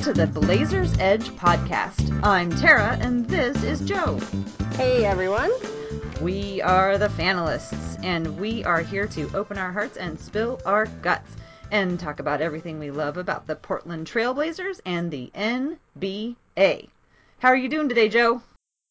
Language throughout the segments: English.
to the Blazers Edge podcast. I'm Tara, and this is Joe. Hey, everyone. We are the Fanalists, and we are here to open our hearts and spill our guts and talk about everything we love about the Portland Trail Blazers and the NBA. How are you doing today, Joe?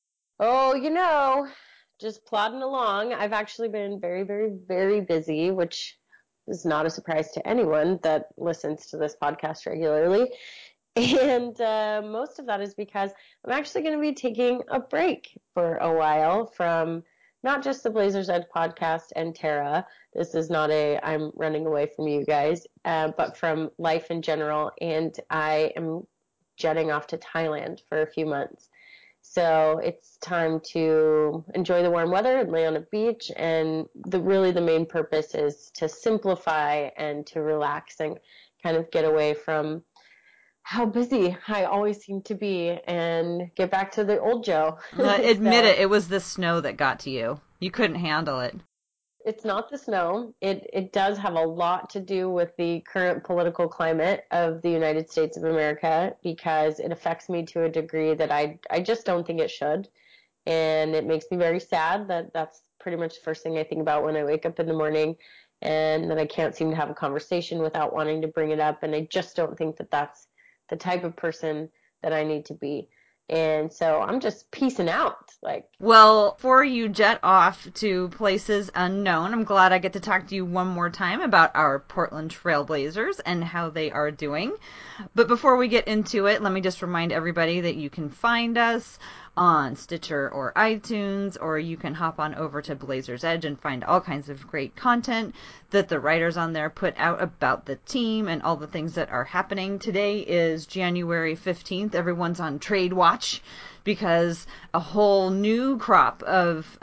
Oh, just plodding along. I've actually been very, very, very busy, which is not a surprise to anyone that listens to this podcast regularly. And most of that is because I'm actually going to be taking a break for a while from not just the Blazers Edge podcast and Tara. This is not I'm running away from you guys, but from life in general. And I am jetting off to Thailand for a few months. So it's time to enjoy the warm weather and lay on a beach. And the main purpose is to simplify and to relax and kind of get away from how busy I always seem to be and get back to the old Joe. Admit it was the snow that got to you. You couldn't handle it. It's not the snow. It does have a lot to do with the current political climate of the United States of America because it affects me to a degree that I just don't think it should. And it makes me very sad that that's pretty much the first thing I think about when I wake up in the morning, and that I can't seem to have a conversation without wanting to bring it up. And I just don't think that that's the type of person that I need to be. And so I'm just peacing out. Well, before you jet off to places unknown, I'm glad I get to talk to you one more time about our Portland Trail Blazers and how they are doing. But before we get into it, let me just remind everybody that you can find us on Stitcher or iTunes, or you can hop on over to Blazers Edge and find all kinds of great content that the writers on there put out about the team and all the things that are happening. Today is January 15th. Everyone's on trade watch because a whole new crop of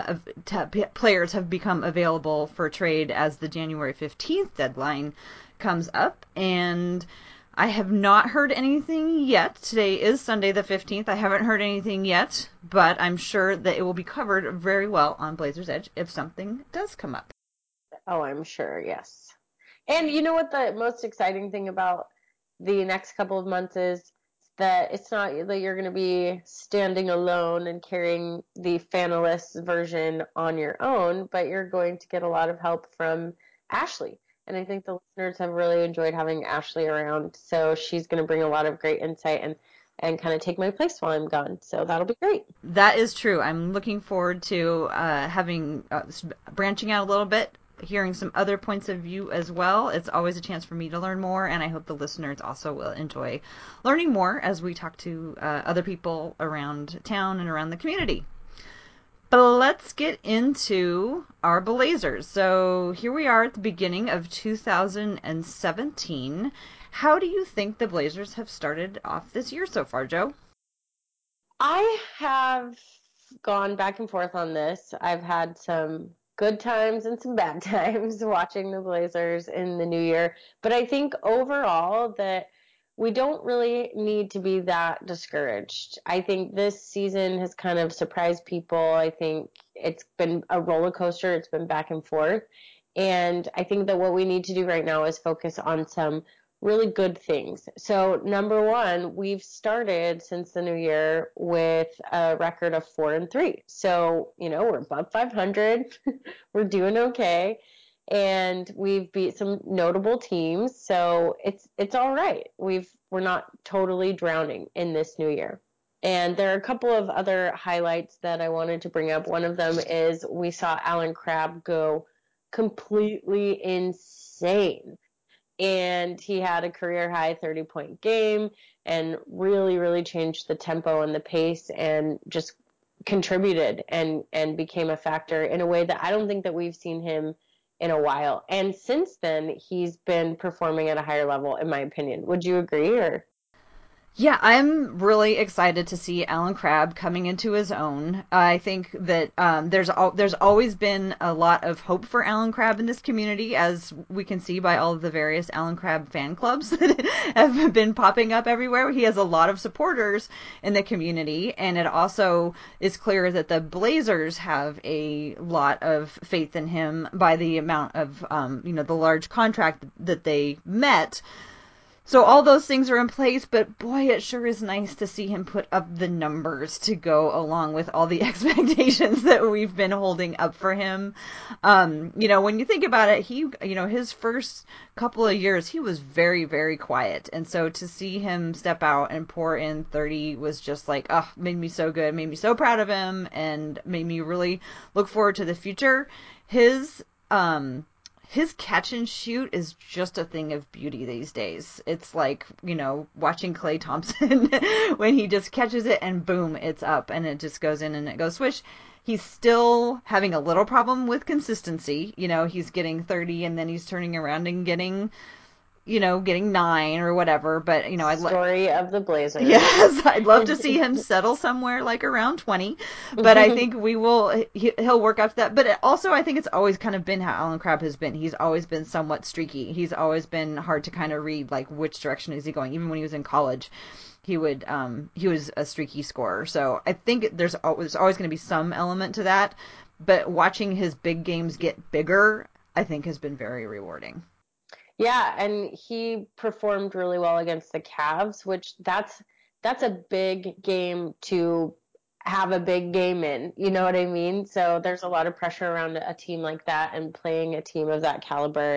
players have become available for trade as the January 15th deadline comes up. And I have not heard anything yet. Today is Sunday the 15th. I haven't heard anything yet, but I'm sure that it will be covered very well on Blazers Edge if something does come up. Oh, I'm sure, yes. And you know what the most exciting thing about the next couple of months is? That it's not that you're going to be standing alone and carrying the Fanalists version on your own, but you're going to get a lot of help from Ashley. And I think the listeners have really enjoyed having Ashley around. So she's going to bring a lot of great insight and kind of take my place while I'm gone. So that'll be great. That is true. I'm looking forward to branching out a little bit, hearing some other points of view as well. It's always a chance for me to learn more, and I hope the listeners also will enjoy learning more as we talk to other people around town and around the community. But let's get into our Blazers. So here we are at the beginning of 2017. How do you think the Blazers have started off this year so far, Joe? I have gone back and forth on this. I've had some good times and some bad times watching the Blazers in the new year. But I think overall that we don't really need to be that discouraged. I think this season has kind of surprised people. I think it's been a roller coaster. It's been back and forth. And I think that what we need to do right now is focus on some really good things. So number one, we've started since the new year with a record of 4-3. So, we're above 500. We're doing okay. And we've beat some notable teams. So it's all right. We're not totally drowning in this new year. And there are a couple of other highlights that I wanted to bring up. One of them is we saw Allen Crabbe go completely insane. And he had a career-high 30-point game and really, really changed the tempo and the pace and just contributed and became a factor in a way that I don't think that we've seen him in a while. And since then, he's been performing at a higher level, in my opinion. Would you agree, or? Yeah, I'm really excited to see Allen Crabbe coming into his own. I think that there's always been a lot of hope for Allen Crabbe in this community, as we can see by all of the various Allen Crabbe fan clubs that have been popping up everywhere. He has a lot of supporters in the community, and it also is clear that the Blazers have a lot of faith in him by the amount of the large contract that they met. So all those things are in place, but boy, it sure is nice to see him put up the numbers to go along with all the expectations that we've been holding up for him. When you think about it, his first couple of years, he was very, very quiet. And so to see him step out and pour in 30 was just like, oh, made me so good, made me so proud of him, and made me really look forward to the future. His, um, his catch and shoot is just a thing of beauty these days. It's like, watching Klay Thompson when he just catches it and boom, it's up and it just goes in and it goes swish. He's still having a little problem with consistency. He's getting 30 and then he's turning around and getting 9 or whatever. But, Story of the Blazers. yes, I'd love to see him settle somewhere like around 20, but I think he'll work up to that. But also, I think it's always kind of been how Allen Crabbe has been. He's always been somewhat streaky. He's always been hard to kind of read, like, which direction is he going. Even when he was in college, he was a streaky scorer. So I think there's always going to be some element to that. But watching his big games get bigger, I think has been very rewarding. Yeah, and he performed really well against the Cavs, which that's a big game to have a big game in. You know what I mean? So there's a lot of pressure around a team like that and playing a team of that caliber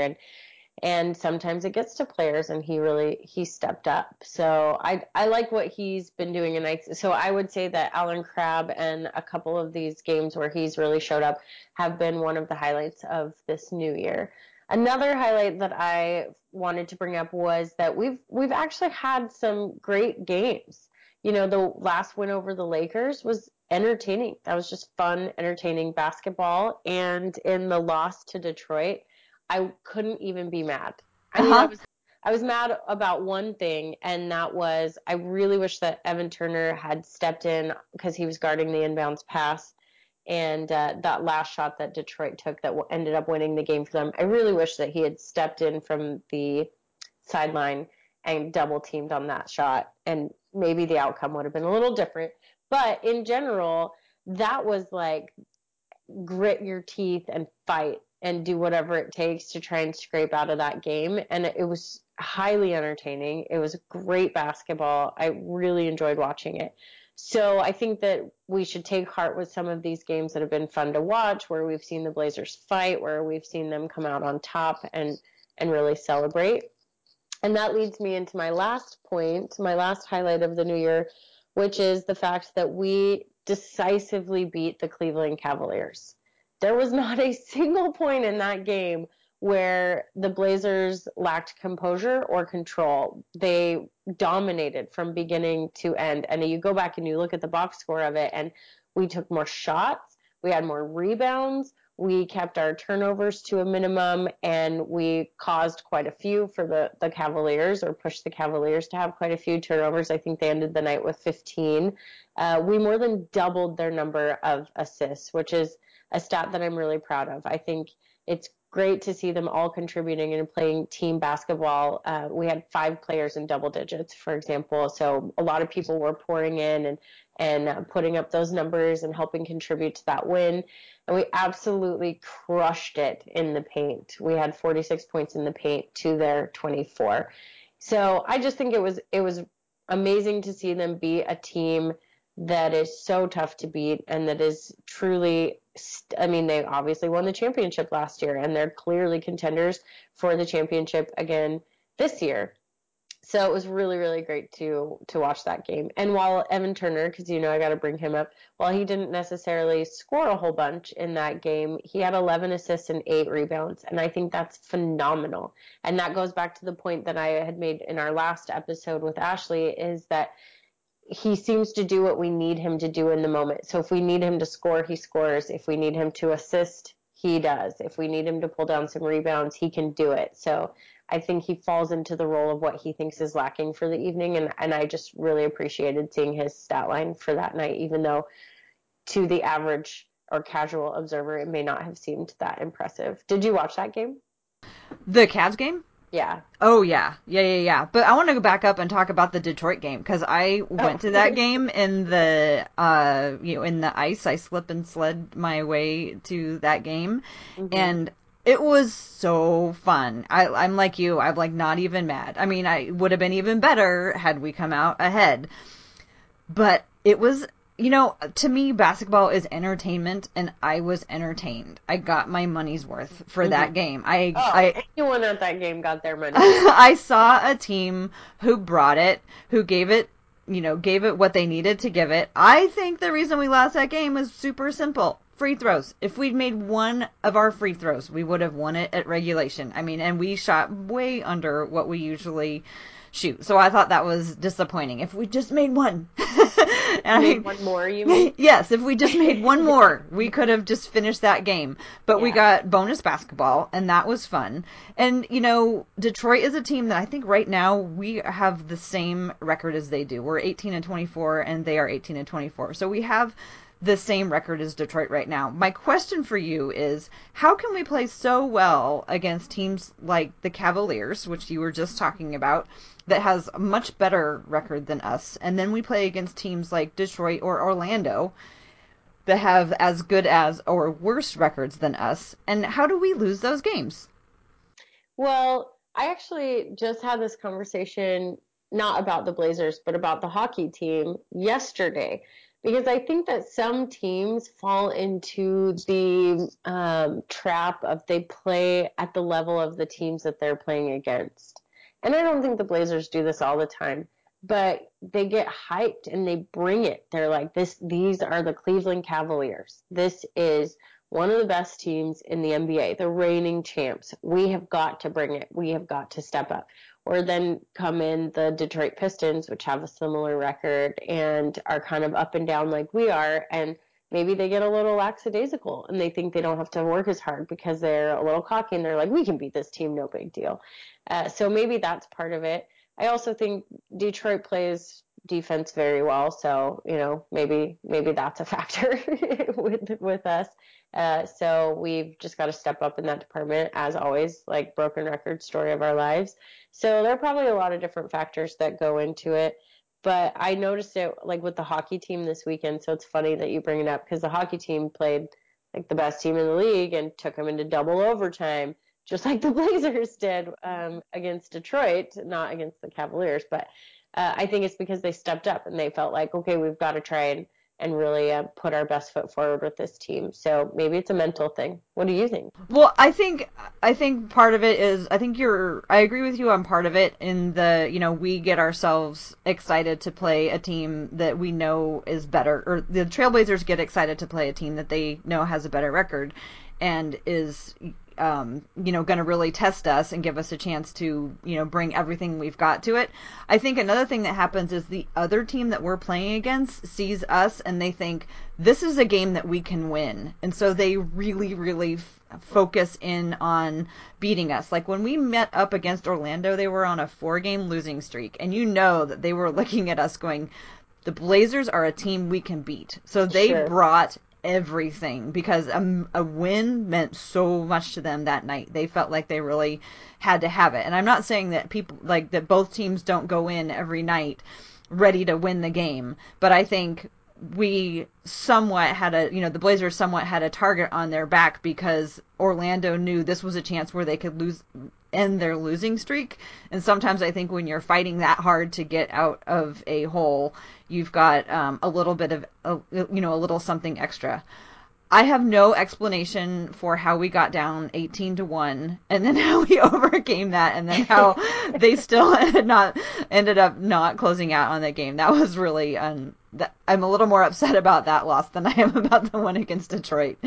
and sometimes it gets to players and he stepped up. So I like what he's been doing and so I would say that Allen Crabbe and a couple of these games where he's really showed up have been one of the highlights of this new year. Another highlight that I wanted to bring up was that we've actually had some great games. The last win over the Lakers was entertaining. That was just fun, entertaining basketball. And in the loss to Detroit, I couldn't even be mad. I Uh mean, huh. I was mad about one thing, and that was I really wish that Evan Turner had stepped in because he was guarding the inbounds pass, and that last shot that Detroit took that ended up winning the game for them. I really wish that he had stepped in from the sideline and double teamed on that shot, and maybe the outcome would have been a little different. But in general, that was like grit your teeth and fight and do whatever it takes to try and scrape out of that game. And it was highly entertaining. It was great basketball. I really enjoyed watching it. So I think that we should take heart with some of these games that have been fun to watch, where we've seen the Blazers fight, where we've seen them come out on top and really celebrate. And that leads me into my last point, my last highlight of the new year, which is the fact that we decisively beat the Cleveland Cavaliers. There was not a single point in that game where the Blazers lacked composure or control. They dominated from beginning to end. And you go back and you look at the box score of it, and we took more shots, we had more rebounds, we kept our turnovers to a minimum, and we caused quite a few for the Cavaliers, or pushed the Cavaliers to have quite a few turnovers. I think they ended the night with 15. We more than doubled their number of assists, which is a stat that I'm really proud of. I think it's great to see them all contributing and playing team basketball. We had 5 players in double digits, for example. So a lot of people were pouring in and putting up those numbers and helping contribute to that win. And we absolutely crushed it in the paint. We had 46 points in the paint to their 24. So I just think it was amazing to see them be a team that is so tough to beat and that is truly, I mean, they obviously won the championship last year and they're clearly contenders for the championship again this year. So it was really, really great to watch that game. And while Evan Turner, because I got to bring him up, while he didn't necessarily score a whole bunch in that game, he had 11 assists and 8 rebounds, and I think that's phenomenal. And that goes back to the point that I had made in our last episode with Ashley, is that he seems to do what we need him to do in the moment. So if we need him to score, he scores. If we need him to assist, he does. If we need him to pull down some rebounds, he can do it. So I think he falls into the role of what he thinks is lacking for the evening. And I just really appreciated seeing his stat line for that night, even though to the average or casual observer, it may not have seemed that impressive. Did you watch that game? The Cavs game? Yeah. Oh yeah. But I want to go back up and talk about the Detroit game because I Oh. went to that game in the in the ice. I slip and slid my way to that game, hmm and It was so fun. I'm like you. I'm like not even mad. I mean, I would have been even better had we come out ahead. But it was, to me, basketball is entertainment, and I was entertained. I got my money's worth for Hmm. that game. Oh, anyone at that game got their money's worth. I saw a team who brought it, who gave it what they needed to give it. I think the reason we lost that game was super simple. Free throws. If we'd made one of our free throws, we would have won it at regulation. I mean, and we shot way under what we usually shoot. So I thought that was disappointing. If we just made one. Made And one more, you mean? yes, if we just made one more, we could have just finished that game. But we Yeah. got bonus basketball, and that was fun. And, Detroit is a team that I think right now we have the same record as they do. We're 18 and 24, and they are 18 and 24. So we have the same record as Detroit right now. My question for you is how can we play so well against teams like the Cavaliers, which you were just talking about, that has a much better record than us, and then we play against teams like Detroit or Orlando that have as good as or worse records than us, and how do we lose those games? Well, I actually just had this conversation not about the Blazers, but about the hockey team yesterday. Because I think that some teams fall into the trap of they play at the level of the teams that they're playing against. And I don't think the Blazers do this all the time, but they get hyped and they bring it. They're like, these are the Cleveland Cavaliers. This is one of the best teams in the NBA, the reigning champs. We have got to bring it. We have got to step up. Or then come in the Detroit Pistons, which have a similar record and are kind of up and down like we are. And maybe they get a little lackadaisical and they think they don't have to work as hard because they're a little cocky and they're like, we can beat this team, no big deal. So maybe that's part of it. I also think Detroit plays defense very well, so maybe that's a factor with us. So we've just got to step up in that department, as always, like broken record story of our lives. So there are probably a lot of different factors that go into it. But I noticed it like with the hockey team this weekend. So it's funny that you bring it up because the hockey team played like the best team in the league and took them into double overtime, just like the Blazers did against Detroit, not against the Cavaliers. But I think it's because they stepped up and they felt like, okay, we've got to try and really put our best foot forward with this team. So maybe it's a mental thing. What do you think? Well, I think part of it is I agree with you on part of it in the, we get ourselves excited to play a team that we know is better, or the Trailblazers get excited to play a team that they know has a better record and is going to really test us and give us a chance to, bring everything we've got to it. I think another thing that happens is the other team that we're playing against sees us and they think this is a game that we can win. And so they really, really focus in on beating us. Like when we met up against Orlando, they were on a 4-game losing streak. And that they were looking at us going, the Blazers are a team we can beat. So they Sure. brought everything because a win meant so much to them that night. They felt like they really had to have it. And I'm not saying that people like that both teams don't go in every night ready to win the game, but I think we somewhat had the Blazers somewhat had a target on their back because Orlando knew this was a chance where they could end their losing streak. And sometimes I think when you're fighting that hard to get out of a hole, you've got a little bit of a little something extra. I have no explanation for how we got down 18-1 and then how we overcame that and then how they still ended up not closing out on that game. That was really I'm a little more upset about that loss than I am about the one against Detroit.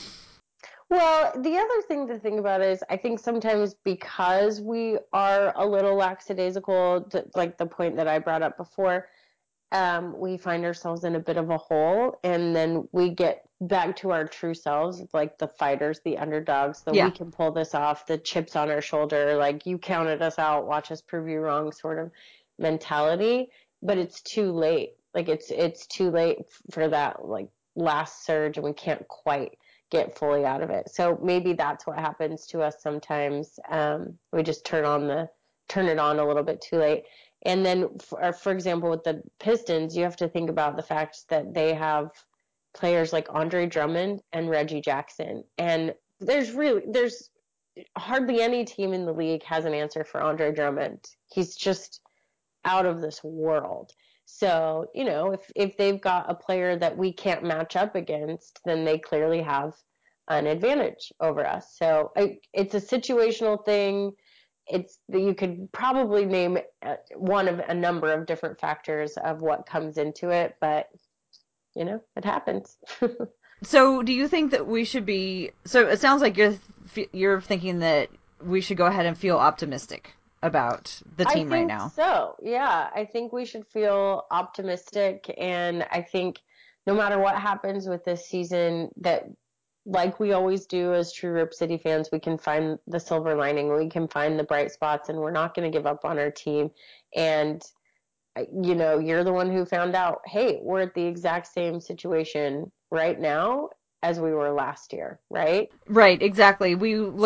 Well, the other thing to think about is I think sometimes because we are a little lackadaisical, like the point that I brought up before, we find ourselves in a bit of a hole, and then we get back to our true selves, like the fighters, the underdogs, the we Yeah. can pull this off, the chips on our shoulder, like you counted us out, watch us prove you wrong sort of mentality. But it's too late. Like it's too late for that like last surge, and we can't quite get fully out of it. So maybe that's what happens to us sometimes. We just turn it on a little bit too late. And then, for example, with the Pistons, you have to think about the fact that they have players like Andre Drummond and Reggie Jackson. And there's hardly any team in the league has an answer for Andre Drummond. He's just out of this world. So, if they've got a player that we can't match up against, then they clearly have an advantage over us. So it's a situational thing. It's you could probably name one of a number of different factors of what comes into it, but it happens. So, do you think that we should be? So, it sounds like you're thinking that we should go ahead and feel optimistic about the I team right think now. so. Yeah, I think we should feel optimistic, and I think no matter what happens with this season, that like we always do as true Rip City fans, we can find the silver lining, we can find the bright spots, and we're not going to give up on our team. And you're the one who found out, hey, we're at the exact same situation right now as we were last year, right? Right, exactly.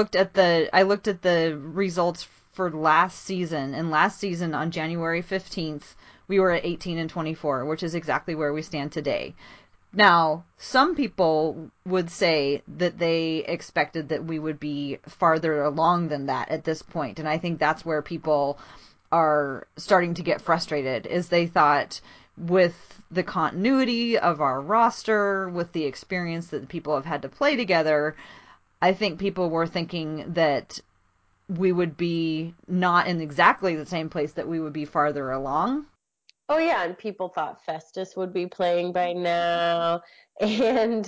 I looked at the results for last season, and last season on January 15th, we were at 18 and 24, which is exactly where we stand today. Now, some people would say that they expected that we would be farther along than that at this point, and I think that's where people are starting to get frustrated, is they thought with the continuity of our roster, with the experience that the people have had to play together, I think people were thinking that we would be not in exactly the same place, that we would be farther along. Oh yeah, and people thought Festus would be playing by now, and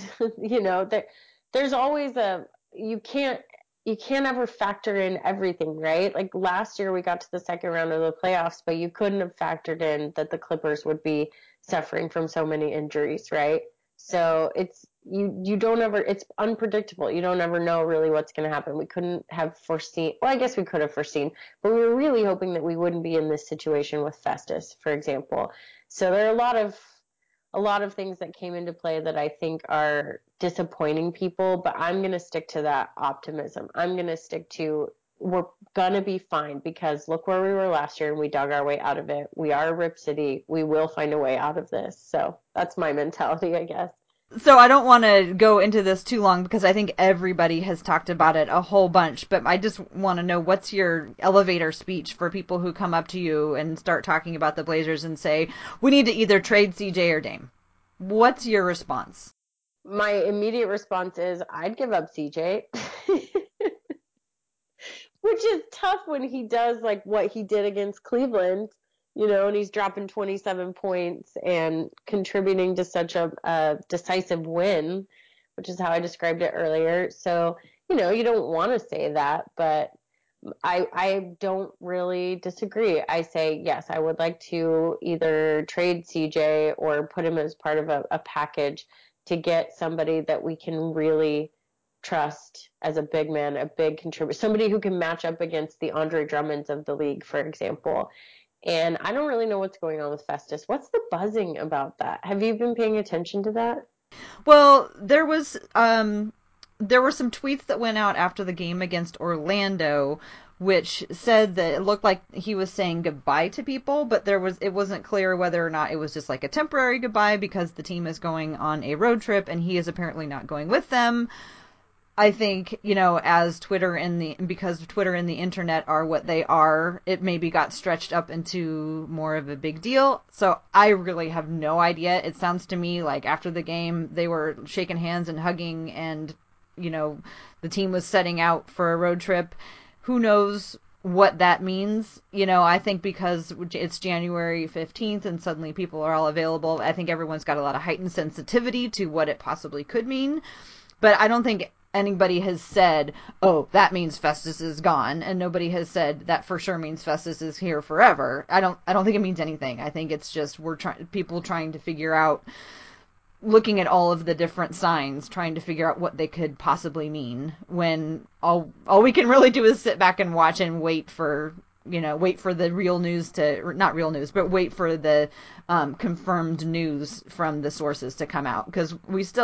there's always a you can't ever factor in everything, right? Like last year we got to the second round of the playoffs, but you couldn't have factored in that the Clippers would be suffering from so many injuries, right? So you don't ever it's unpredictable. You don't ever know really what's going to happen. We couldn't have foreseen. Well, I guess we could have foreseen, but we were really hoping that we wouldn't be in this situation with Festus, for example. So there are a lot of things that came into play that I think are disappointing people, but I'm going to stick to that optimism. I'm going to stick to we're going to be fine because look where we were last year and we dug our way out of it. We are Rip City. We will find a way out of this. So that's my mentality, I guess. So I don't want to go into this too long because I think everybody has talked about it a whole bunch, but I just want to know, what's your elevator speech for people who come up to you and start talking about the Blazers and say, we need to either trade CJ or Dame? What's your response? My immediate response is I'd give up CJ. Which is tough when he does like what he did against Cleveland, and he's dropping 27 points and contributing to such a decisive win, which is how I described it earlier. So, you don't want to say that, but I don't really disagree. I say, yes, I would like to either trade CJ or put him as part of a package to get somebody that we can really trust as a big man, a big contributor, somebody who can match up against the Andre Drummonds of the league, for example. And I don't really know what's going on with Festus. What's the buzzing about that? Have you been paying attention to that? Well, there were some tweets that went out after the game against Orlando, which said that it looked like he was saying goodbye to people, but it wasn't clear whether or not it was just like a temporary goodbye because the team is going on a road trip and he is apparently not going with them. I think, as because Twitter and the internet are what they are, it maybe got stretched up into more of a big deal. So I really have no idea. It sounds to me like after the game, they were shaking hands and hugging, and, the team was setting out for a road trip. Who knows what that means? I think because it's January 15th and suddenly people are all available, I think everyone's got a lot of heightened sensitivity to what it possibly could mean. But I don't think anybody has said, "Oh, that means Festus is gone," and nobody has said that for sure means Festus is here forever. I don't think it means anything. I think it's just people trying to figure out, looking at all of the different signs, trying to figure out what they could possibly mean. When all we can really do is sit back and watch and wait for the real news to, not real news, but wait for the confirmed news from the sources to come out, because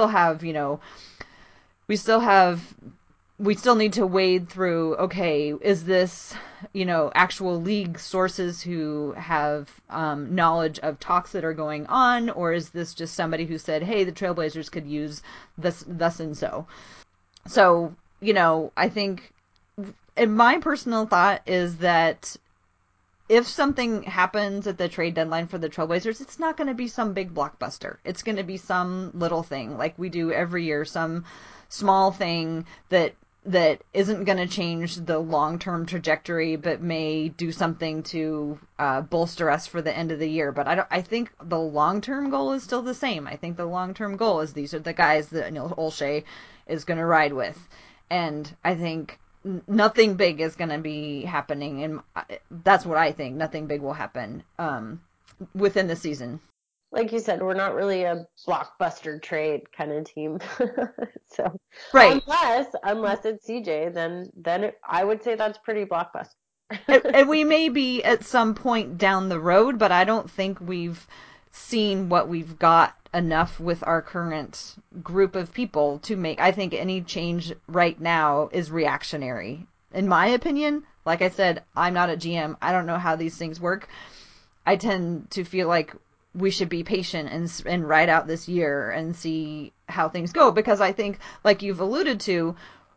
we still have we still need to wade through, okay, is this, actual league sources who have knowledge of talks that are going on, or is this just somebody who said, hey, the Trailblazers could use this, thus and so. So, I think and my personal thought is that if something happens at the trade deadline for the Trailblazers, it's not going to be some big blockbuster. It's going to be some little thing like we do every year, some small thing that isn't going to change the long-term trajectory, but may do something to bolster us for the end of the year. But I think the long-term goal is still the same. I think the long-term goal is these are the guys that Neil Olshey is going to ride with, and I think nothing big is going to be happening, and that's what I think. Nothing big will happen within the season. Like you said, we're not really a blockbuster trade kind of team. So Right. unless it's CJ, I would say that's pretty blockbuster. And we may be at some point down the road, but I don't think we've seen what we've got enough with our current group of people to make. I think any change right now is reactionary. In my opinion, like I said, I'm not a GM. I don't know how these things work. I tend to feel like we should be patient and ride out this year and see how things go, because I think, like you've alluded to,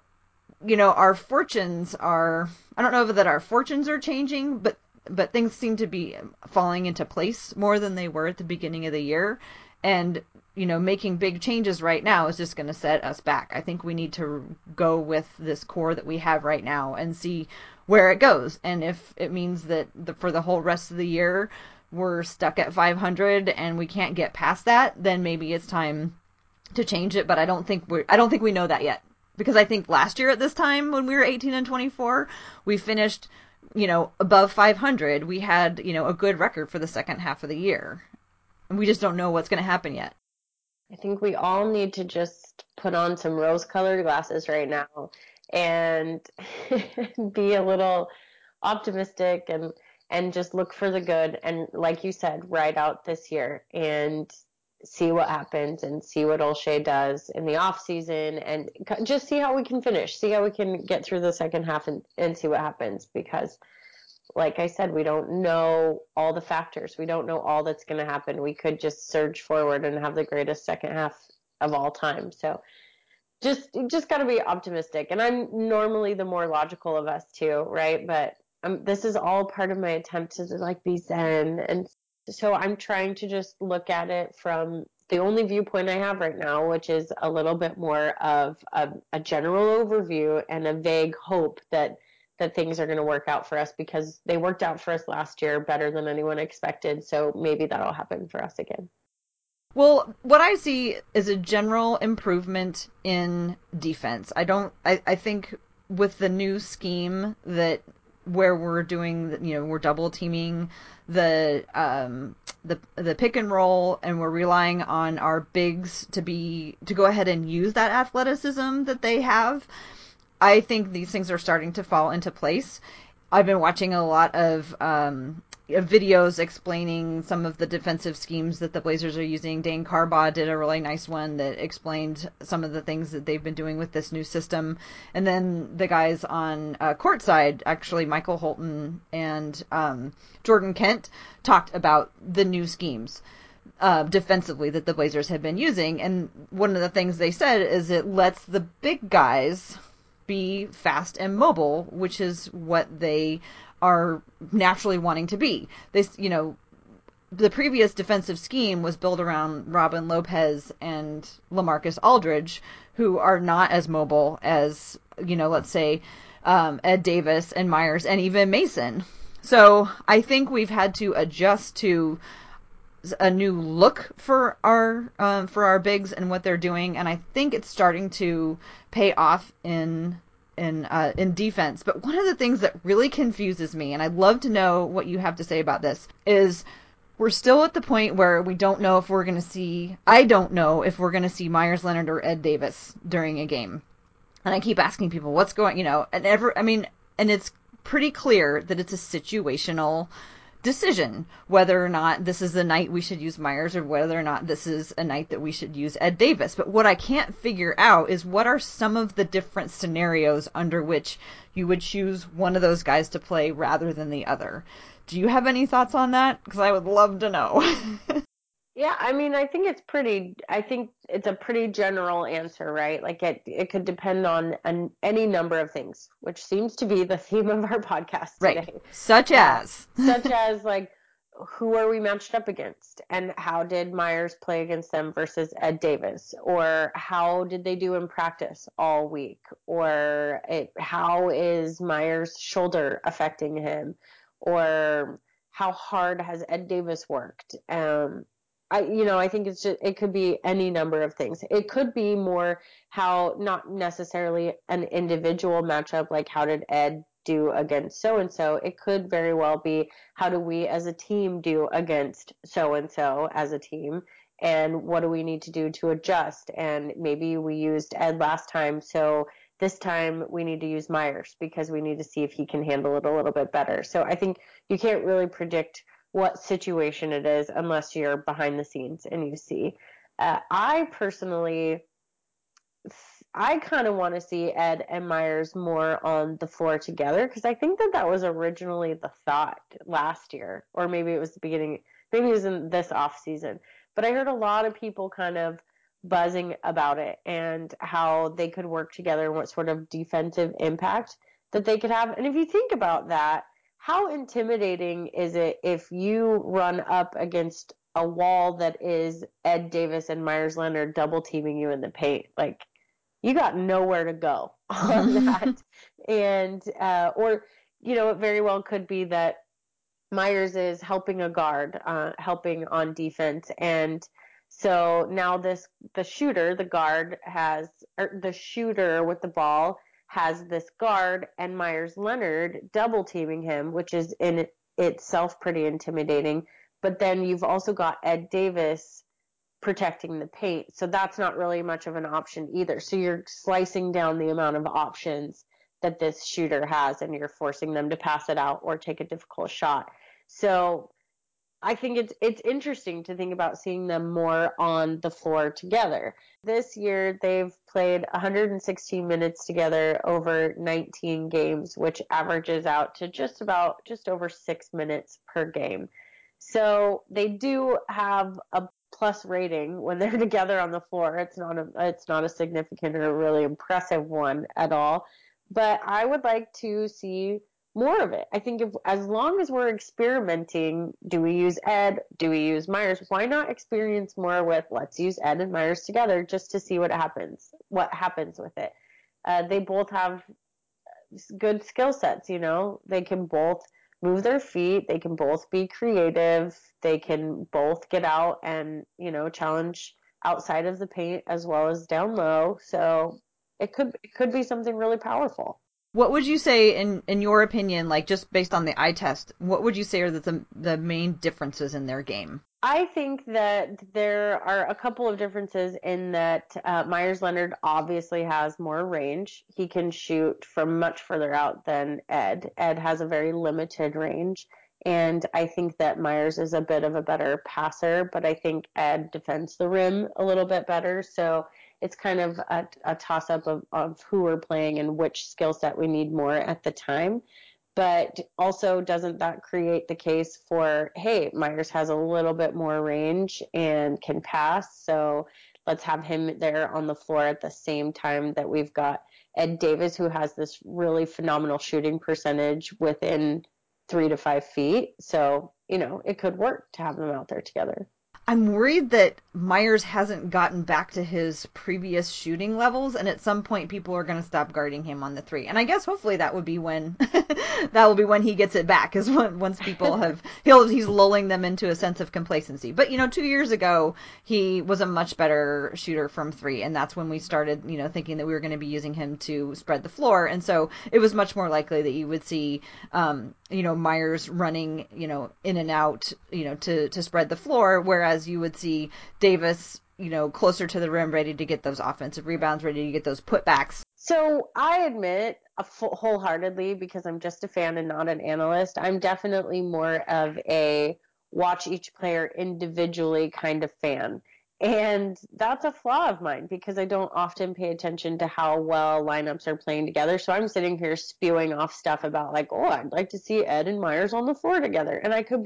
our fortunes are, I don't know that our fortunes are changing, but things seem to be falling into place more than they were at the beginning of the year. And, making big changes right now is just going to set us back. I think we need to go with this core that we have right now and see where it goes. And if it means that for the whole rest of the year, we're stuck at 500 and we can't get past that, then maybe it's time to change it. But I don't think we know that yet. Because I think last year at this time when we were 18-24, we finished, above 500. We had, a good record for the second half of the year. And we just don't know what's going to happen yet. I think we all need to just put on some rose-colored glasses right now and be a little optimistic and just look for the good and, like you said, ride out this year and see what happens and see what Olshey does in the off season and just see how we can finish, see how we can get through the second half and see what happens, because like I said, we don't know all the factors. We don't know all that's going to happen. We could just surge forward and have the greatest second half of all time. So just got to be optimistic. And I'm normally the more logical of us too, right? But this is all part of my attempt to like be zen. And so I'm trying to just look at it from the only viewpoint I have right now, which is a little bit more of a general overview and a vague hope that things are going to work out for us, because they worked out for us last year better than anyone expected. So maybe that'll happen for us again. Well, what I see is a general improvement in defense. I think with the new scheme that where we're doing, we're double teaming the pick and roll, and we're relying on our bigs to go ahead and use that athleticism that they have. I think these things are starting to fall into place. I've been watching a lot of videos explaining some of the defensive schemes that the Blazers are using. Dane Carbaugh did a really nice one that explained some of the things that they've been doing with this new system. And then the guys on courtside, actually Michael Holton and Jordan Kent, talked about the new schemes defensively that the Blazers have been using. And one of the things they said is it lets the big guys be fast and mobile, which is what they are naturally wanting to be. The previous defensive scheme was built around Robin Lopez and LaMarcus Aldridge, who are not as mobile as, let's say, Ed Davis and Myers and even Mason. So I think we've had to adjust to a new look for our bigs and what they're doing, and I think it's starting to pay off in defense. But one of the things that really confuses me, and I'd love to know what you have to say about this, is we're still at the point where we don't know if we're going to see. I don't know if we're going to see Myers Leonard or Ed Davis during a game, and I keep asking people what's going, and it's pretty clear that it's a situational decision whether or not this is the night we should use Myers or whether or not this is a night that we should use Ed Davis. But what I can't figure out is what are some of the different scenarios under which you would choose one of those guys to play rather than the other. Do you have any thoughts on that? Because I would love to know. Yeah, I mean, I think it's a pretty general answer, right? Like it could depend on any number of things, which seems to be the theme of our podcast Right. today. Such as. Such as like who are we matched up against and how did Myers play against them versus Ed Davis, or how did they do in practice all week, or how is Myers' shoulder affecting him, or how hard has Ed Davis worked? I think it could be any number of things. It could be more how, not necessarily an individual matchup, like how did Ed do against so and so. It could very well be how do we as a team do against so and so as a team, and what do we need to do to adjust? And maybe we used Ed last time, so this time we need to use Myers because we need to see if he can handle it a little bit better. So I think you can't really predict what situation it is unless you're behind the scenes and you see. I personally, I kind of want to see Ed and Myers more on the floor together because I think that was originally the thought last year, or maybe it was the beginning, maybe it was in this off season. But I heard a lot of people kind of buzzing about it and how they could work together and what sort of defensive impact that they could have. And if you think about that, how intimidating is it if you run up against a wall that is Ed Davis and Myers Leonard double teaming you in the paint? Like, you got nowhere to go on that. And, or, it very well could be that Myers is helping a guard, helping on defense. And so now the shooter, the guard has, or the shooter with the ball has this guard and Myers Leonard double teaming him, which is in itself pretty intimidating. But then you've also got Ed Davis protecting the paint. So that's not really much of an option either. So you're slicing down the amount of options that this shooter has and you're forcing them to pass it out or take a difficult shot. So I think it's interesting to think about seeing them more on the floor together. This year they've played 116 minutes together over 19 games, which averages out to just over 6 minutes per game. So they do have a plus rating when they're together on the floor. It's not a significant or really impressive one at all. But I would like to see more of it. I think if as long as we're experimenting, do we use Ed? Do we use Myers? Why not experience more with let's use Ed and Myers together just to see what happens? What happens with it? They both have good skill sets. They can both move their feet. They can both be creative. They can both get out and challenge outside of the paint as well as down low. So it could be something really powerful. What would you say, in your opinion, like just based on the eye test, what would you say are the main differences in their game? I think that there are a couple of differences in that Myers Leonard obviously has more range. He can shoot from much further out than Ed. Ed has a very limited range. And I think that Myers is a bit of a better passer, but I think Ed defends the rim a little bit better. So it's kind of a toss up of who we're playing and which skill set we need more at the time. But also, doesn't that create the case for, hey, Myers has a little bit more range and can pass, so let's have him there on the floor at the same time that we've got Ed Davis, who has this really phenomenal shooting percentage within 3 to 5 feet. So, it could work to have them out there together. I'm worried that Myers hasn't gotten back to his previous shooting levels, and at some point people are going to stop guarding him on the three. And I guess hopefully that would be when that will be when he gets it back, is when once people have he's lulling them into a sense of complacency. But 2 years ago he was a much better shooter from three, and that's when we started thinking that we were going to be using him to spread the floor, and so it was much more likely that you would see Myers running in and out to spread the floor, whereas you would see Davis closer to the rim, ready to get those offensive rebounds, ready to get those putbacks. So I admit wholeheartedly, because I'm just a fan and not an analyst, I'm definitely more of a watch each player individually kind of fan. And that's a flaw of mine because I don't often pay attention to how well lineups are playing together. So I'm sitting here spewing off stuff about like, oh, I'd like to see Ed and Myers on the floor together. And I could be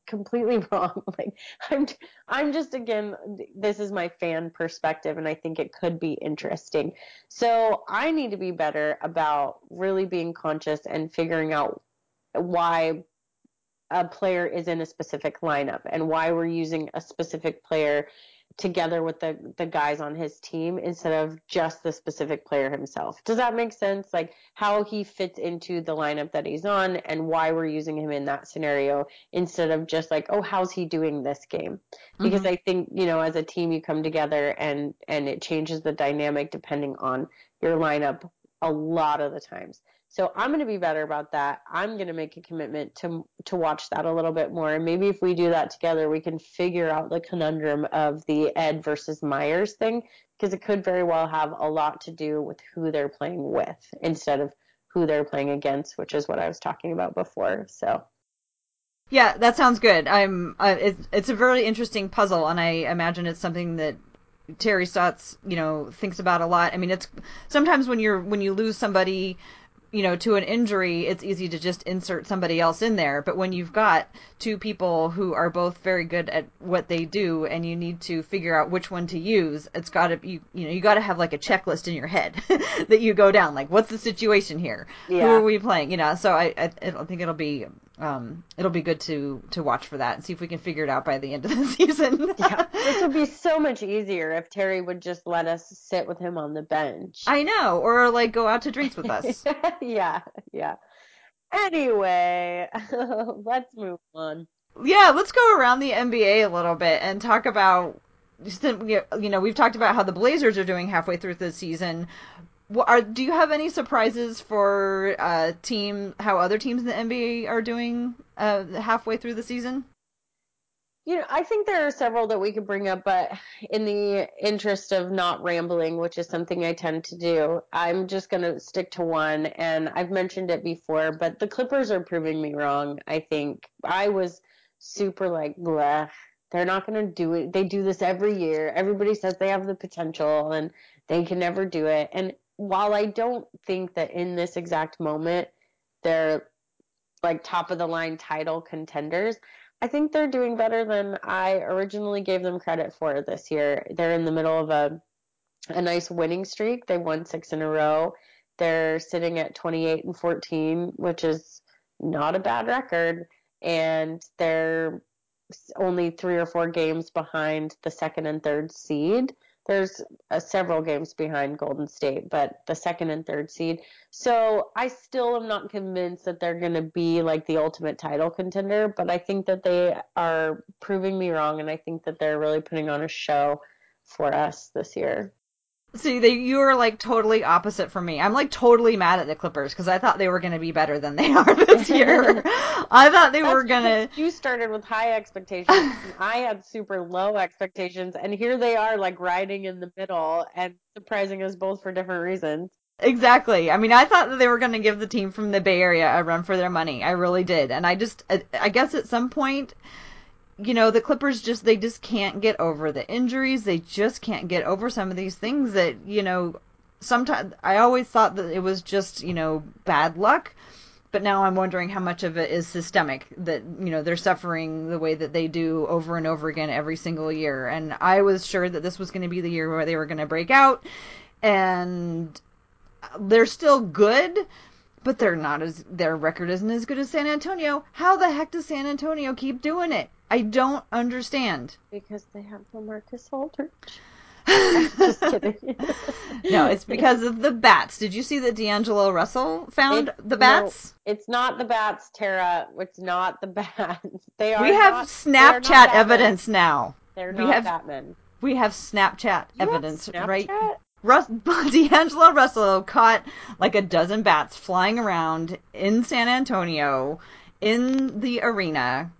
completely wrong. Like I'm I'm just, again, this is my fan perspective and I think it could be interesting. So I need to be better about really being conscious and figuring out why a player is in a specific lineup and why we're using a specific player together with the guys on his team instead of just the specific player himself. Does that make sense? Like how he fits into the lineup that he's on and why we're using him in that scenario instead of just like, oh, how's he doing this game? Because I think, as a team you come together and it changes the dynamic depending on your lineup a lot of the times. So I'm going to be better about that. I'm going to make a commitment to watch that a little bit more. And maybe if we do that together, we can figure out the conundrum of the Ed versus Myers thing, because it could very well have a lot to do with who they're playing with instead of who they're playing against, which is what I was talking about before. So Yeah, that sounds good. It's a very interesting puzzle, and I imagine it's something that Terry Stotts, thinks about a lot. I mean, it's sometimes when you lose somebody, to an injury, it's easy to just insert somebody else in there. But when you've got two people who are both very good at what they do, and you need to figure out which one to use, it's got to you got to have like a checklist in your head that you go down. Like, what's the situation here? Who are yeah. we playing? So I think it'll be good to watch for that and see if we can figure it out by the end of the season. Yeah, this would be so much easier if Terry would just let us sit with him on the bench. I know, or like go out to drinks with us. Yeah, yeah. Anyway, let's move on. Yeah, let's go around the NBA a little bit and talk about. We've talked about how the Blazers are doing halfway through the season. Do you have any surprises for how other teams in the NBA are doing halfway through the season? I think there are several that we could bring up, but in the interest of not rambling, which is something I tend to do, I'm just going to stick to one. And I've mentioned it before, but the Clippers are proving me wrong. I think I was super like, bleh, they're not going to do it. They do this every year. Everybody says they have the potential and they can never do it. And while I don't think that in this exact moment they're like top of the line title contenders, I think they're doing better than I originally gave them credit for this year. They're in the middle of a nice winning streak. They won 6 in a row. They're sitting at 28-14, which is not a bad record. And they're only 3 or 4 games behind the second and third seed. There's several games behind Golden State, but the second and third seed. So I still am not convinced that they're going to be like the ultimate title contender, but I think that they are proving me wrong, and I think that they're really putting on a show for us this year. See, you are like totally opposite from me. I'm like totally mad at the Clippers because I thought they were going to be better than they are this year. I thought they were That's going because to. you started with high expectations and I had super low expectations, and here they are like riding in the middle and surprising us both for different reasons. Exactly. I mean, I thought that they were going to give the team from the Bay Area a run for their money. I really did. And I guess at some point, the Clippers they just can't get over the injuries. They just can't get over some of these things that, sometimes I always thought that it was just, bad luck. But now I'm wondering how much of it is systemic that, they're suffering the way that they do over and over again every single year. And I was sure that this was going to be the year where they were going to break out, and they're still good, but their record isn't as good as San Antonio. How the heck does San Antonio keep doing it? I don't understand. Because they have LaMarcus Aldridge. I'm just kidding. No, it's because of the bats. Did you see that D'Angelo Russell found It's the no, bats? it's not the bats, Tara. It's not the bats. They We are have not. They are not Snapchat Batman. evidence now. They're We not have Batman. we have Snapchat You have evidence, right? Snapchat? D'Angelo Russell caught like a dozen bats flying around in San Antonio in the arena.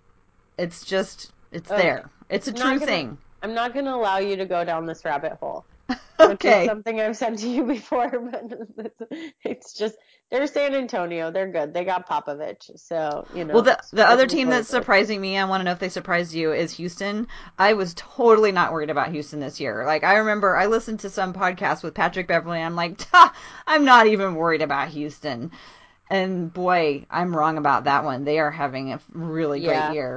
It's Okay. there. It's a I'm not true gonna. thing. I'm not gonna allow you to go down this rabbit hole, which is Okay. something I've said to you before. But it's just they're San Antonio. They're good. They got Popovich, so Well, the it other is team what that's it is. surprising me, I want to know if they surprised you, is Houston. I was totally not worried about Houston this year. Like, I remember I listened to some podcast with Patrick Beverly, and I'm like, I'm not even worried about Houston. And boy, I'm wrong about that one. They are having a really great Yeah. year.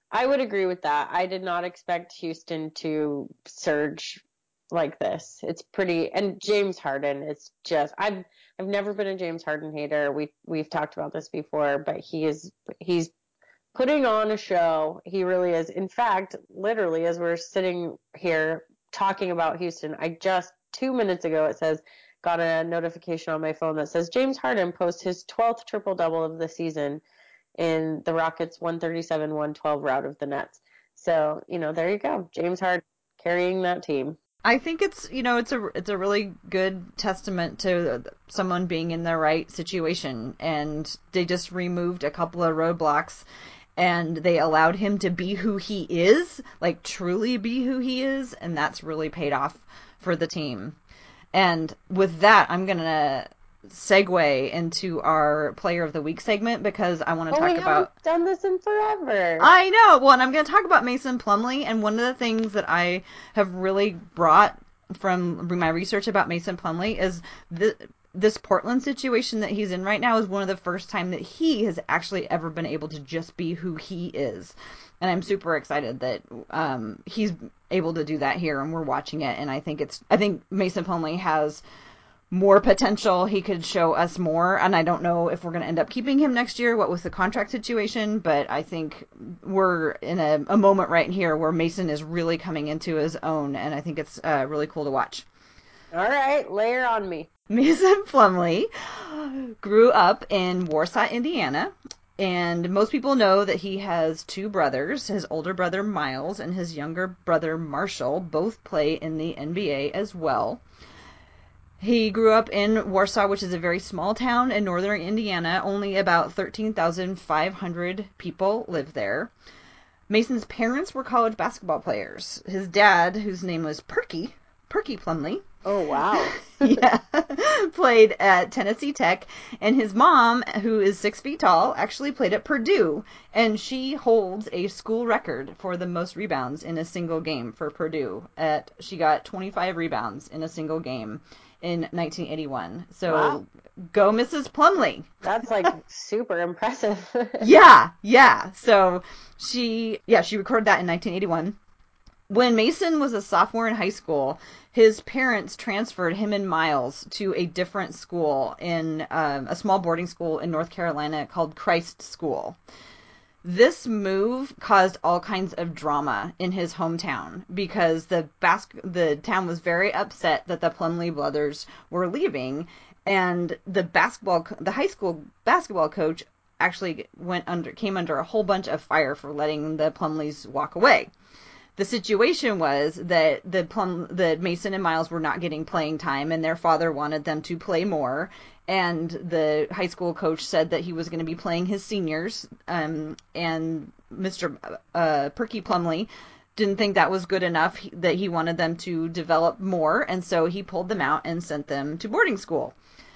I would agree with that. I did not expect Houston to surge like this. It's pretty, and James Harden, it's just I've never been a James Harden hater. We've talked about this before, but he's putting on a show. He really is. In fact, literally as we're sitting here talking about Houston, I just 2 minutes ago it says got a notification on my phone that says James Harden posts his 12th triple double of the season in the Rockets 137-112 rout of the Nets. So, there you go. James Harden carrying that team. I think it's a really good testament to someone being in the right situation, and they just removed a couple of roadblocks and they allowed him to be who he is, like truly be who he is, and that's really paid off for the team. And with that, I'm going to segue into our Player of the Week segment because I want to Oh, we talk haven't about. done this in forever. I know. Well, and I'm going to talk about Mason Plumlee, and one of the things that I have really brought from my research about Mason Plumlee is this Portland situation that he's in right now is one of the first time that he has actually ever been able to just be who he is. And I'm super excited that he's able to do that here, and we're watching it. And I think Mason Plumlee has more potential. He could show us more, and I don't know if we're going to end up keeping him next year, what with the contract situation, but I think we're in a moment right here where Mason is really coming into his own, and I think it's really cool to watch. All right, layer on me. Mason Plumlee grew up in Warsaw, Indiana, and most people know that he has two brothers. His older brother Miles and his younger brother Marshall both play in the NBA as well. He grew up in Warsaw, which is a very small town in northern Indiana. Only about 13,500 people live there. Mason's parents were college basketball players. His dad, whose name was Perky Plumlee, Oh, wow. yeah, played at Tennessee Tech, and his mom, who is 6 feet tall, actually played at Purdue, and she holds a school record for the most rebounds in a single game for Purdue. She got 25 rebounds in a single game in 1981. Wow. So go, Mrs. Plumlee. That's like super impressive. Yeah. So she recorded that in 1981. When Mason was a sophomore in high school, his parents transferred him and Miles to a different school in a small boarding school in North Carolina called Christ School. This move caused all kinds of drama in his hometown because the town was very upset that the Plumlee brothers were leaving, and the high school basketball coach actually came under a whole bunch of fire for letting the Plumlees walk away. The situation was that Mason and Miles were not getting playing time, and their father wanted them to play more. And the high school coach said that he was going to be playing his seniors, and Mr. Perky Plumlee didn't think that was good enough. That he wanted them to develop more, and so he pulled them out and sent them to boarding school.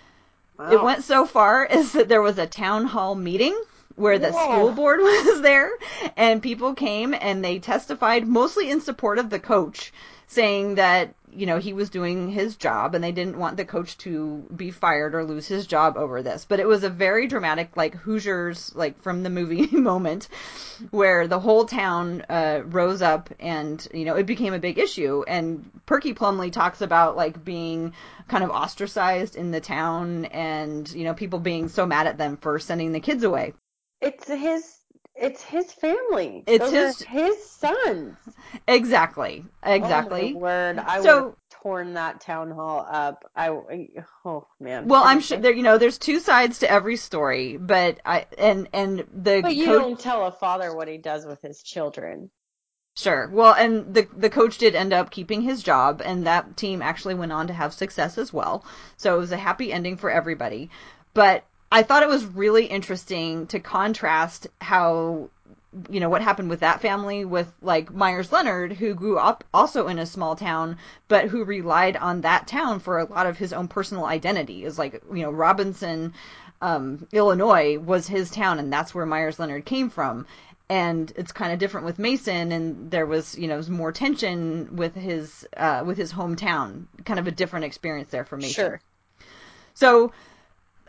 It Wow. went so far as that there was a town hall meeting where the school Whoa. board was there, and people came and they testified mostly in support of the coach, saying that he was doing his job and they didn't want the coach to be fired or lose his job over this. But it was a very dramatic, like Hoosiers, like from the movie moment, where the whole town rose up, and it became a big issue. And Perky Plumlee talks about like being kind of ostracized in the town, and people being so mad at them for sending the kids away. It's his family. It's Those are his his sons. exactly, Oh my exactly. word. I would have So, torn that town hall up. Oh man. well, I'm sure Anyway. there's two sides to every story, but and the But you coach. don't tell a father what he does with his children. Sure. Well, and the coach did end up keeping his job, and that team actually went on to have success as well. So it was a happy ending for everybody. But I thought it was really interesting to contrast how what happened with that family with like Myers Leonard, who grew up also in a small town, but who relied on that town for a lot of his own personal identity. Is like Robinson, Illinois was his town, and that's where Myers Leonard came from. And it's kind of different with Mason, and there was more tension with his hometown, kind of a different experience there for Mason. Sure. So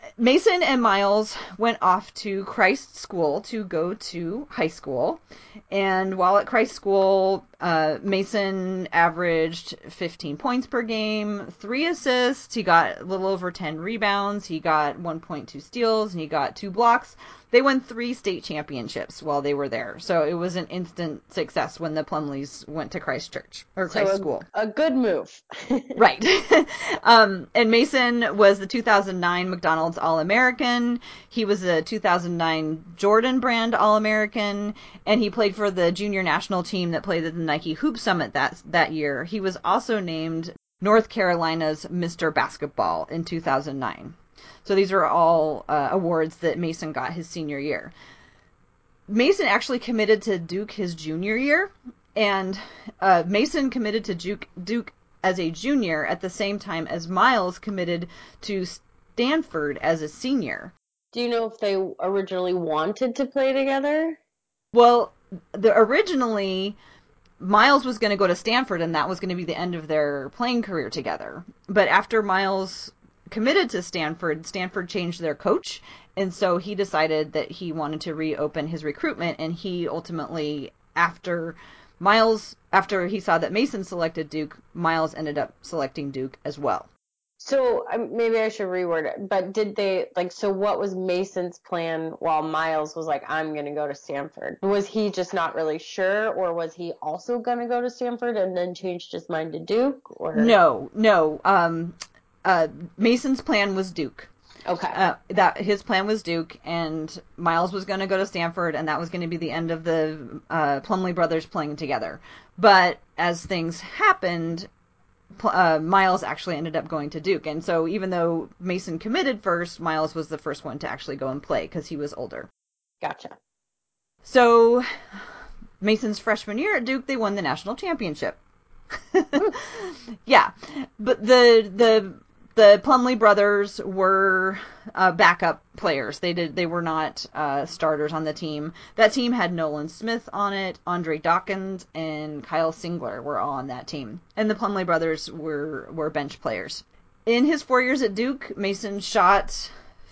Mason and Miles went off to Christ School to go to high school. And while at Christ School, Mason averaged 15 points per game, 3 assists. He got a little over 10 rebounds. He got 1.2 steals, and he got 2 blocks. They won 3 state championships while they were there. So it was an instant success when the Plumleys went to Christ Church, or Christ School. A good move. Right. And Mason was the 2009 McDonald's All-American. He was a 2009 Jordan Brand All-American. And he played for the junior national team that played at the Nike Hoop Summit that year. He was also named North Carolina's Mr. Basketball in 2009. So these are all awards that Mason got his senior year. Mason actually committed to Duke his junior year. And Mason committed to Duke as a junior at the same time as Miles committed to Stanford as a senior. Do you know if they originally wanted to play together? Well, originally Miles was going to go to Stanford, and that was going to be the end of their playing career together. But after Miles committed to Stanford, Stanford changed their coach, and so he decided that he wanted to reopen his recruitment, and he ultimately, after he saw that Mason selected Duke, Miles ended up selecting Duke as well. So maybe I should reword it, but did they, so what was Mason's plan while Miles was like, I'm going to go to Stanford? Was he just not really sure, or was he also going to go to Stanford and then changed his mind to Duke? Or No. Mason's plan was Duke. Okay. That his plan was Duke, and Miles was going to go to Stanford, and that was going to be the end of the Plumlee brothers playing together. But as things happened, Miles actually ended up going to Duke, and so even though Mason committed first, Miles was the first one to actually go and play because he was older. Gotcha. So Mason's freshman year at Duke, they won the national championship. Yeah, but the Plumlee brothers were backup players. They were not starters on the team. That team had Nolan Smith on it, Andre Dawkins, and Kyle Singler were all on that team. And the Plumlee brothers were bench players. In his 4 years at Duke, Mason shot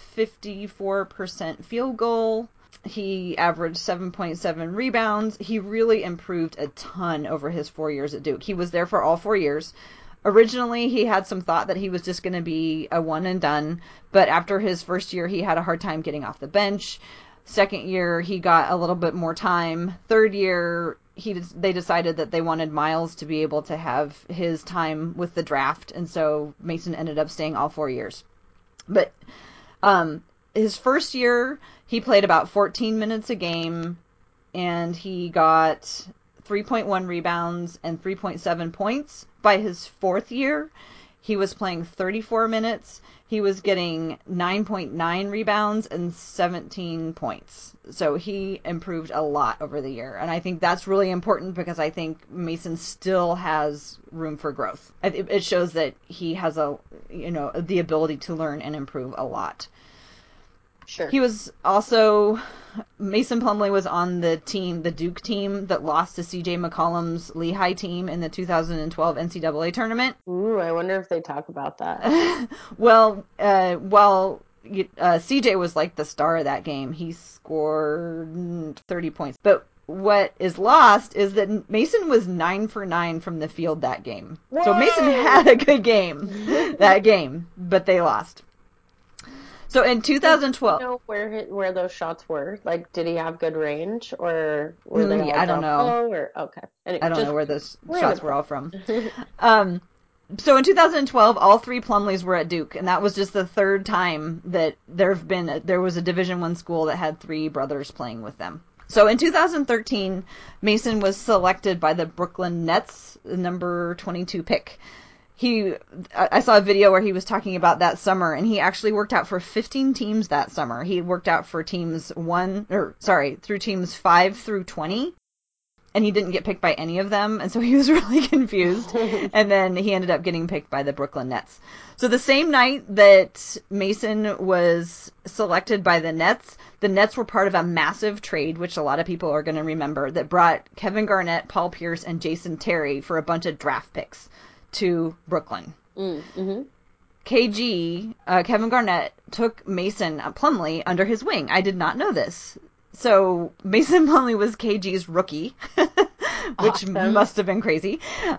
54% field goal. He averaged 7.7 rebounds. He really improved a ton over his 4 years at Duke. He was there for all 4 years. Originally, he had some thought that he was just going to be a one and done, but after his first year, he had a hard time getting off the bench. Second year, he got a little bit more time. Third year, they decided that they wanted Miles to be able to have his time with the draft, and so Mason ended up staying all 4 years. But his first year, he played about 14 minutes a game, and he got 3.1 rebounds and 3.7 points. By his fourth year, he was playing 34 minutes. He was getting 9.9 rebounds and 17 points. So he improved a lot over the year. And I think that's really important because I think Mason still has room for growth. It shows that he has the ability to learn and improve a lot. Sure. He was also, Mason Plumlee was on the Duke team that lost to C.J. McCollum's Lehigh team in the 2012 NCAA tournament. Ooh, I wonder if they talk about that. Well, C.J. was like the star of that game. He scored 30 points. But what is lost is that Mason was 9 for 9 from the field that game. Whoa! So Mason had a good game that game, but they lost. So in 2012, do you know where those shots were? Did he have good range, or were they all I don't know. low? Or okay, anyway, I don't know where those shots were all from. So in 2012, all 3 Plumleys were at Duke, and that was just the third time that there was a Division I school that had 3 brothers playing with them. So in 2013, Mason was selected by the Brooklyn Nets, the number 22 pick. I saw a video where he was talking about that summer, and he actually worked out for 15 teams that summer. He worked out for through teams 5 through 20, and he didn't get picked by any of them, and so he was really confused. And then he ended up getting picked by the Brooklyn Nets. So the same night that Mason was selected by the Nets were part of a massive trade, which a lot of people are going to remember, that brought Kevin Garnett, Paul Pierce, and Jason Terry for a bunch of draft picks to Brooklyn. Mm-hmm. Kevin Garnett took Mason Plumlee under his wing. I did not know this. So Mason Plumlee was KG's rookie, which Awesome. must have been crazy.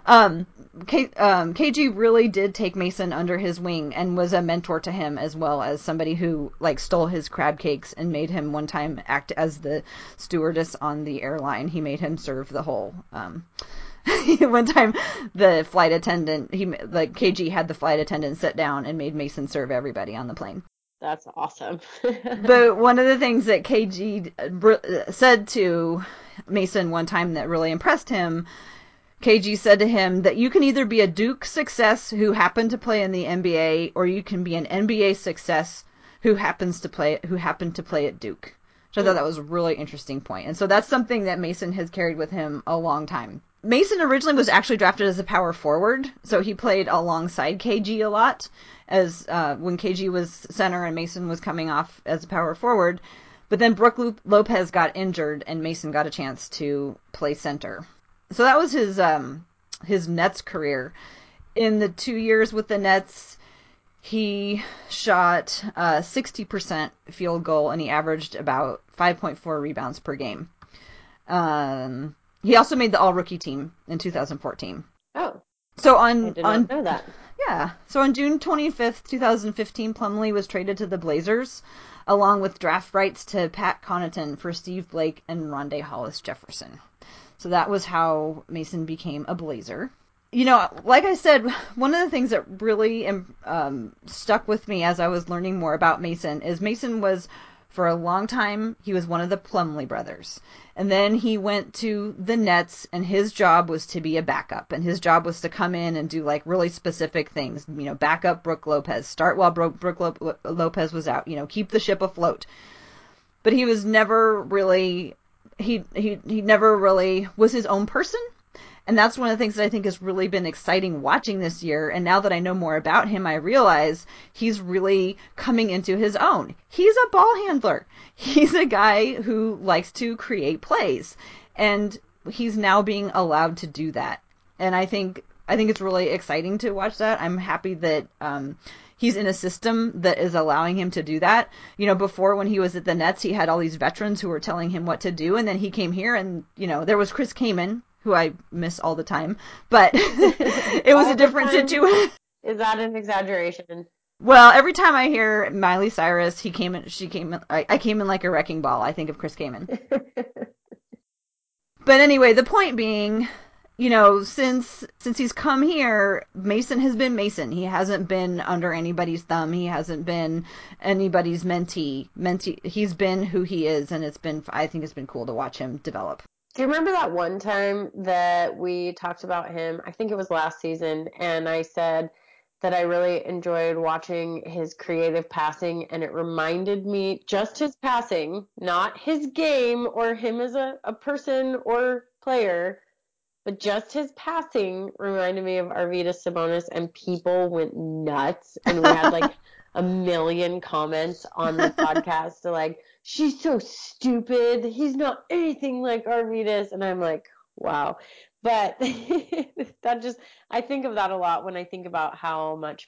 KG really did take Mason under his wing and was a mentor to him, as well as somebody who like stole his crab cakes and made him one time act as the stewardess on the airline. He made him serve the whole. One time, the flight attendant, KG had the flight attendant sit down and made Mason serve everybody on the plane. That's awesome. But one of the things that KG said to Mason one time that really impressed him, KG said to him that you can either be a Duke success who happened to play in the NBA, or you can be an NBA success who happened to play at Duke. So I thought that was a really interesting point. And so that's something that Mason has carried with him a long time. Mason originally was actually drafted as a power forward, so he played alongside KG a lot as when KG was center and Mason was coming off as a power forward. But then Brook Lopez got injured and Mason got a chance to play center. So that was his Nets career. In the 2 years with the Nets, he shot 60% field goal and he averaged about 5.4 rebounds per game. He also made the All-Rookie team in 2014. Oh, so I did not know that. Yeah. So on June 25th, 2015, Plumlee was traded to the Blazers, along with draft rights to Pat Connaughton for Steve Blake and Rondae Hollis-Jefferson. So that was how Mason became a Blazer. You know, like I said, one of the things that really stuck with me as I was learning more about Mason is Mason was, for a long time, he was one of the Plumlee brothers. And then he went to the Nets, and his job was to be a backup. And his job was to come in and do, like, really specific things. You know, back up Brook Lopez, start while Brook Lopez was out, you know, keep the ship afloat. But he was never really, he never really was his own person. And that's one of the things that I think has really been exciting watching this year. And now that I know more about him, I realize he's really coming into his own. He's a ball handler. He's a guy who likes to create plays. And he's now being allowed to do that. And I think it's really exciting to watch that. I'm happy that he's in a system that is allowing him to do that. You know, before when he was at the Nets, he had all these veterans who were telling him what to do. And then he came here and, you know, there was Chris Kaman, who I miss all the time, but it was a different situation. Is that an exaggeration? Well, every time I hear Miley Cyrus, she came in, I came in like a wrecking ball. I think of Chris Kaman. But anyway, the point being, you know, since he's come here, Mason has been Mason. He hasn't been under anybody's thumb. He hasn't been anybody's mentee. He's been who he is, and I think it's been cool to watch him develop. Do you remember that one time that we talked about him? I think it was last season, and I said that I really enjoyed watching his creative passing, and it reminded me just his passing, not his game or him as a person or player, but just his passing reminded me of Arvydas Sabonis, and people went nuts, and we had like a million comments on the podcast to like, she's so stupid. He's not anything like Arvydas. And I'm like, wow. But I think of that a lot when I think about how much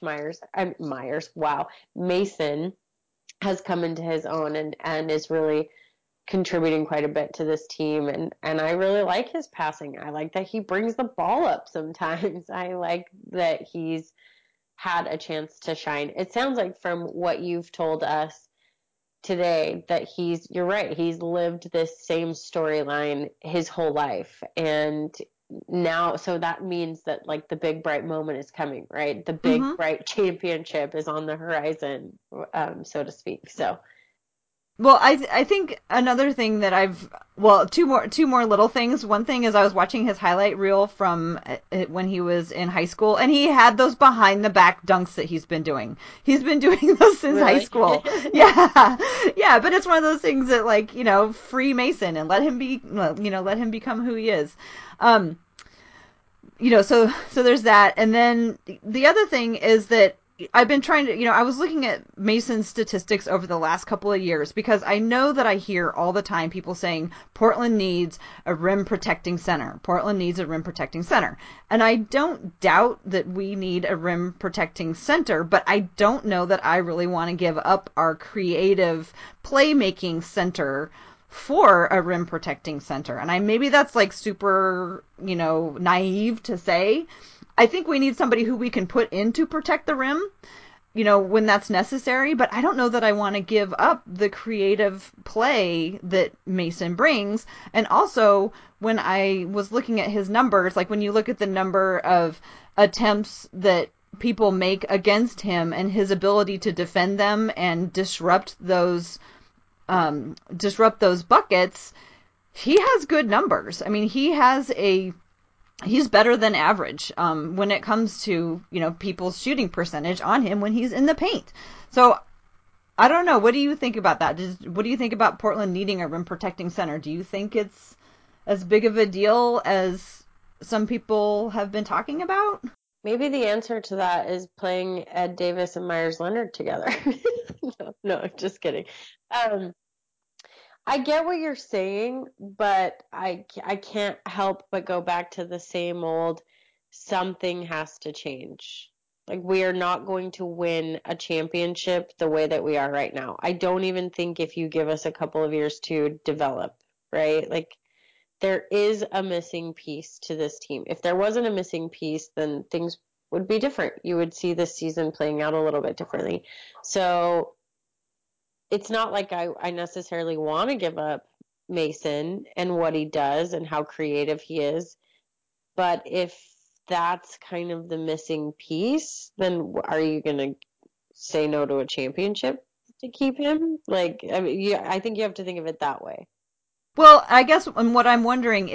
Mason has come into his own and is really contributing quite a bit to this team. And I really like his passing. I like that he brings the ball up sometimes. I like that he's had a chance to shine. It sounds like from what you've told us today that you're right, he's lived this same storyline his whole life. And now, so that means that like the big bright moment is coming, right? The big bright championship is on the horizon, so to speak. So well, I think another thing that two more little things. One thing is I was watching his highlight reel from when he was in high school, and he had those behind the back dunks that he's been doing. He's been doing those since high school. Yeah, yeah. But it's one of those things that, like, you know, free Mason and let him become who he is. You know, so there's that, and then the other thing is that I've been trying to, I was looking at Mason's statistics over the last couple of years because I know that I hear all the time people saying Portland needs a rim protecting center. Portland needs a rim protecting center. And I don't doubt that we need a rim protecting center, but I don't know that I really want to give up our creative playmaking center for a rim protecting center. And maybe that's like super, naive to say. I think we need somebody who we can put in to protect the rim, when that's necessary. But I don't know that I want to give up the creative play that Mason brings. And also, when I was looking at his numbers, like when you look at the number of attempts that people make against him and his ability to defend them and disrupt those buckets, he has good numbers. I mean, he's better than average when it comes to people's shooting percentage on him when he's in the paint. So I don't know. What do you think about that? What do you think about Portland needing a rim protecting center? Do you think it's as big of a deal as some people have been talking about? Maybe the answer to that is playing Ed Davis and Myers Leonard together. No, just kidding. Um, I get what you're saying, but I can't help but go back to the same old something has to change. Like we are not going to win a championship the way that we are right now. I don't even think if you give us a couple of years to develop, right? Like there is a missing piece to this team. If there wasn't a missing piece, then things would be different. You would see this season playing out a little bit differently. So it's not like I necessarily want to give up Mason and what he does and how creative he is. But if that's kind of the missing piece, then are you going to say no to a championship to keep him? Like, I mean, I think you have to think of it that way. Well, I guess what I'm wondering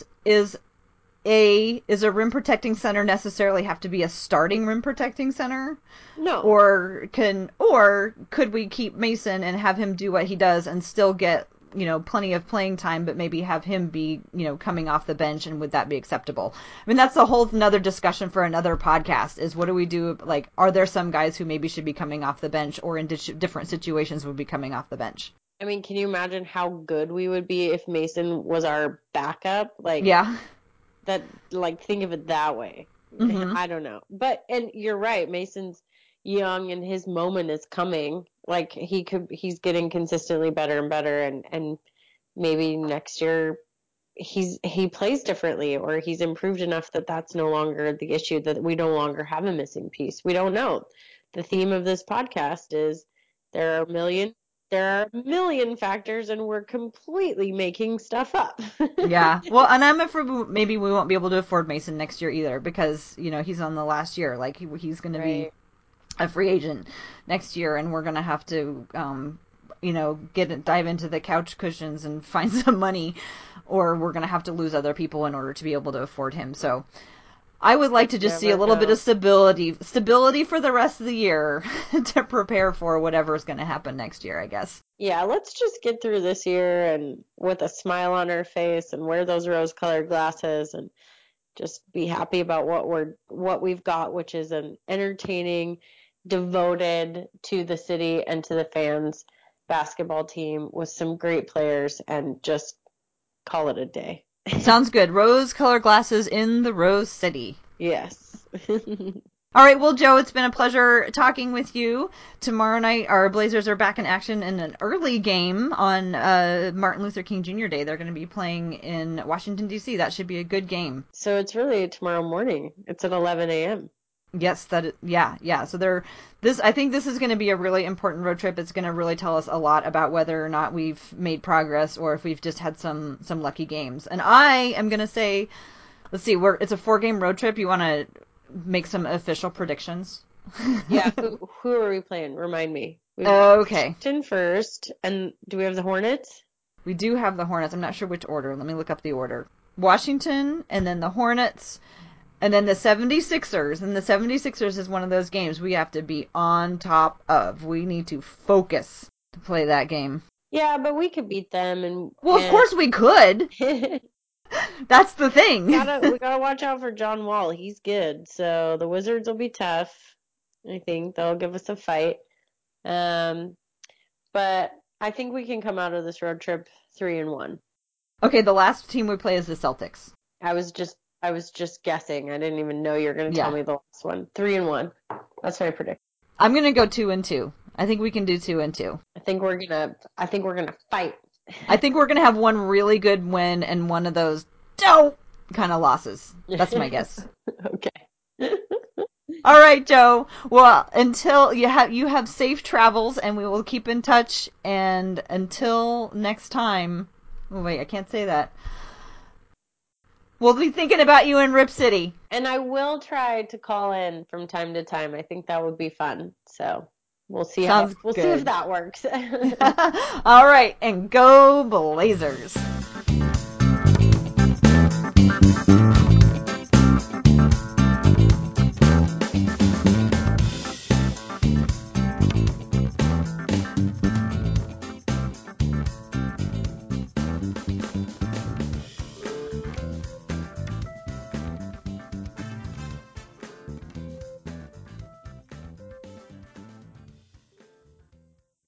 is a rim protecting center necessarily have to be a starting rim protecting center? No. Or could we keep Mason and have him do what he does and still get plenty of playing time, but maybe have him be coming off the bench, and would that be acceptable? I mean, that's a whole another discussion for another podcast. Is what do we do? Like, are there some guys who maybe should be coming off the bench, or in different situations would be coming off the bench? I mean, can you imagine how good we would be if Mason was our backup? Like Yeah. that, like think of it that way. Mm-hmm. I don't know. But and you're right, Mason's young and his moment is coming. Like he's getting consistently better and better and maybe next year he plays differently or he's improved enough that that's no longer the issue that we no longer have a missing piece. We don't know. The theme of this podcast is there are a million there are a million factors and we're completely making stuff up. Yeah. Well, and I'm afraid maybe we won't be able to afford Mason next year either because he's on the last year. Like he's going to be Right. a free agent next year, and we're going to have to dive into the couch cushions and find some money, or we're going to have to lose other people in order to be able to afford him. So I would like You to just see a never little bit of know. stability for the rest of the year to prepare for whatever is going to happen next year, I guess. Yeah, let's just get through this year and with a smile on our face and wear those rose-colored glasses and just be happy about what we've got, which is an entertaining, devoted to the city and to the fans basketball team with some great players and just call it a day. Sounds good. Rose colored glasses in the Rose City. Yes. All right, well, Joe, it's been a pleasure talking with you. Tomorrow night, our Blazers are back in action in an early game on Martin Luther King Jr. Day. They're going to be playing in Washington, D.C. That should be a good game. So it's really tomorrow morning. It's at 11 a.m. Yes, yeah. So I think this is going to be a really important road trip. It's going to really tell us a lot about whether or not we've made progress or if we've just had some lucky games. And I am going to say, let's see, it's a 4-game road trip. You want to make some official predictions? Yeah, who are we playing? Remind me. We've got Okay. Washington first, and do we have the Hornets? We do have the Hornets. I'm not sure which order. Let me look up the order. Washington, and then the Hornets, and then the 76ers. And the 76ers is one of those games we have to be on top of. We need to focus to play that game. Yeah, but we could beat them and Well, of course we could. and That's the thing. we gotta watch out for John Wall. He's good, so the Wizards will be tough. I think they'll give us a fight. Um, but I think we can come out of this road trip 3-1. Okay, the last team we play is the Celtics. I was just guessing. I didn't even know you were going to tell Yeah. me the last one. 3-1. That's my prediction. I'm gonna go 2-2. I think we can do 2-2. I think we're gonna fight. I think we're gonna have one really good win and one of those dope kind of losses. That's my guess. Okay. All right, Joe. Well, until you have safe travels, and we will keep in touch. And until next time. Oh wait, I can't say that. We'll be thinking about you in Rip City. And I will try to call in from time to time. I think that would be fun. So Sounds we'll see if good. that works. All right, and go Blazers.